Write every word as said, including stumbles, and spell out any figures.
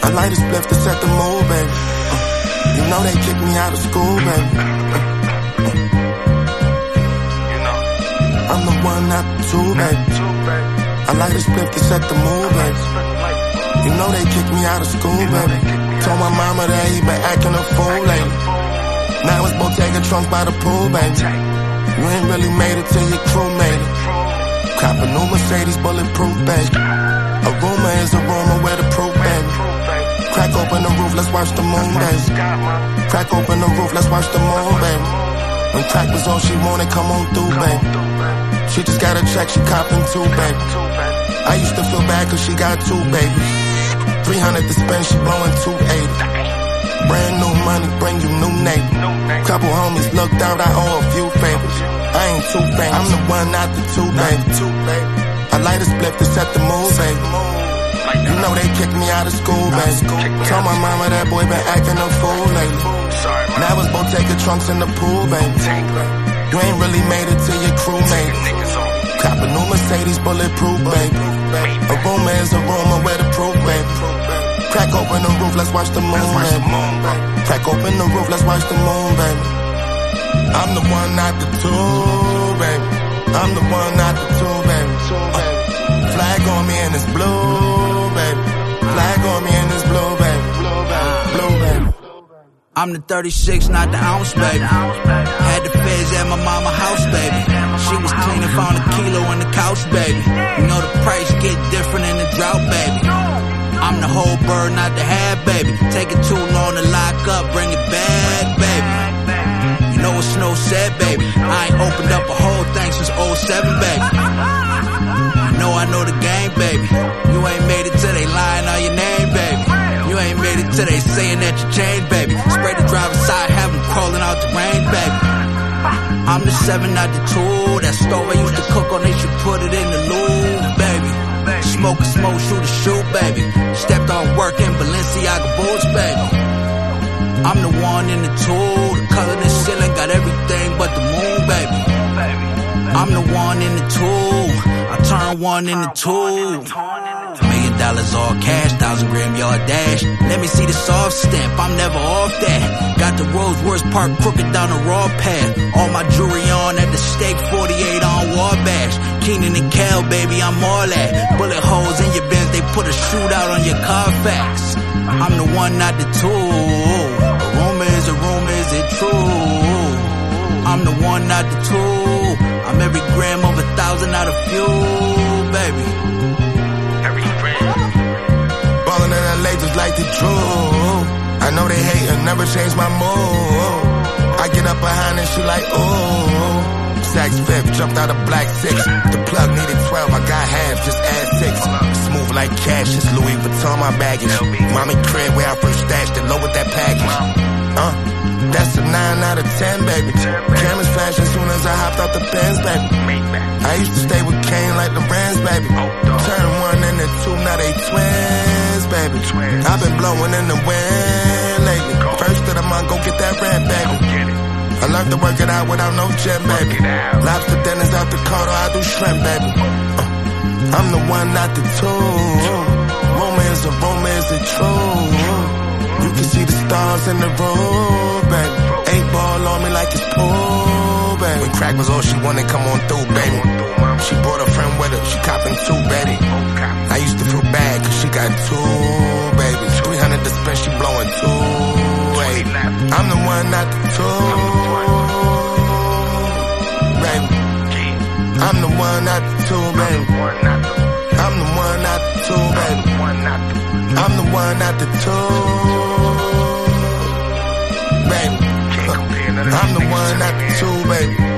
I light a spliff to set the mood, baby. Uh, you know they kicked me out of school, baby. Uh, uh, I'm the one, not the two, baby. I light a spliff to set the mood, baby. You know they kicked me out of school, baby. Told my mama that he been acting a fool lately. Now it's Bottega trunks by the pool, baby. You ain't really made it till your crew made it. Cop a new Mercedes, bulletproof, baby. A rumor is a rumor, where the proof, baby. Crack open the roof, let's watch the moon, baby. Crack open the roof, let's watch the moon, baby. When crack was all she wanted, come on through, baby. She just got a check, she copping too, baby. I used to feel bad cause she got two babies. three hundred to spend, she blowing two eighty. Brand new money, bring you new neighbor. Couple homies looked out, I owe a few favors. I ain't too famous, I'm the one, not the two, baby. I light a split to set the mood, baby. You know they kicked me out of school, baby. Told my mama that boy been acting a fool lately. Now it's Bottega trunks in the pool, baby. You ain't really made it till your crew made it. Cop a new Mercedes, bulletproof, baby. A rumor is a rumor, where the proof, baby. Crack open the roof, let's watch the moon, baby. Crack open the roof, let's watch the moon, baby. I'm the one, not the two, baby. I'm the one, not the two, baby. Uh, flag on me and it's blue, baby. Flag on me and it's blue, baby. Blue, baby. I'm the thirty-six, not the ounce, baby. Had the feds at my mama house, baby. She was cleaning, found a kilo on the couch, baby. You know the price get different in the drought, baby. I'm the whole bird, not the half, baby. Take it too long to lock up, bring it back, baby. You know what Snow said, baby. I ain't opened up a whole thing since oh seven, baby. You know I know the game, baby. You ain't made it till they lying on your name, baby. You ain't made it till they saying that you changed, baby. Spray the driver's side, have them crawling out the rain, baby. I'm the seven, not the two. That stove I used to cook on, they should put it in the lube, baby. Smoke a smoke, shoot a shoot, baby. Stepped on work in Balenciaga boots, baby. I'm the one in the two. The color of the ceiling got everything but the moon, baby. I'm the one in the two. I turn one into two. Million dollars all cash, thousand gram yard dash. Let me see the soft stamp, I'm never off that. Got the Rolls Royce parked crooked down the raw path. All my jewelry on at the stake, forty-eight on Wabash. Keenan and Cal, baby, I'm all that. Bullet holes in your Benz, they put a shootout on your Carfax. I'm the one, not the two. A rumor is a rumor, is it true? I'm the one, not the two. I'm every gram of a thousand out of fuel, baby. Every gram. Ballin' in L A just like the truth. I know they hate and never change my mood. I get up behind and she like, ooh. Saks Fifth, jumped out of black six. The plug needed twelve, I got half, just add six. Smooth like cash, it's Louis Vuitton, my baggage. Mommy crib where I first stashed it, low with that package. Uh, that's a nine out of ten, baby. Cameras flash as soon as I hopped out the Benz, baby. I used to stay with Kane like the Rams, baby. Turn one into two, now they twins, baby. I've been blowing in the wind lately. First of the month, go get that rent, baby. I learned to work it out without no gym, baby. Lobster dinners out the codo, I do shrimp, baby. Uh, I'm the one, not the two. Romance or romance, is it true? You can see the stars in the road, baby. Eight ball on me like it's pool, baby. When crack was all she wanted, come on through, baby. She brought a friend with her, she copping two, baby. I used to feel bad cause she got two, baby. three hundred to spend, she blowing two, baby. I'm the one, not the two, baby. I'm the one, not the two, baby. I'm the one, not the two, baby. I'm the one, not the two, baby. I'm the one, not the two, baby.